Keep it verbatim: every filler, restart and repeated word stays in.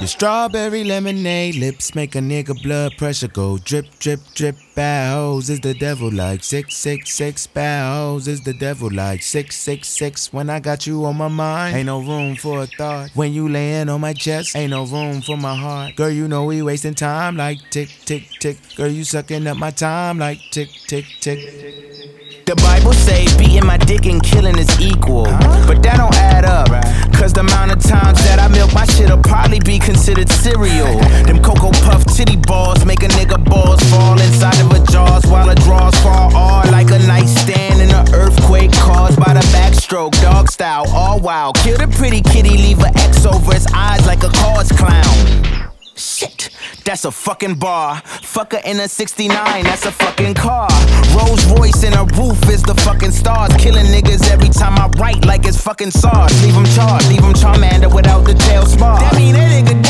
Your strawberry lemonade lips make a nigga blood pressure go drip, drip, drip. Bad hoes is the devil like six, six, six. Bad hoes is the devil like six, six, six. When I got you on my mind, ain't no room for a thought. When you layin' on my chest, ain't no room for my heart. Girl, you know we wasting time like tick, tick, tick. Girl, you sucking up my time like tick, tick, tick. The Bible say beating my dick and killing is equal, but that don't add up. Cause the amount of times that I milk my shit'll probably be considered cereal. Them Cocoa Puff titty balls make a nigga balls fall inside of a jaws while the draws fall all like a nightstand in an earthquake caused by the backstroke. Dog style, all wild. Kill the pretty kitty, leave a X over his eyes like a cause clown. Shit, that's a fucking bar. Fucker in a sixty-nine, that's a fucking car. Rolls Royce in a roof is the fucking stars. Killing niggas every time I write like it's fucking SARS. Leave them charged, leave them Charmander without the tail spar. That mean that nigga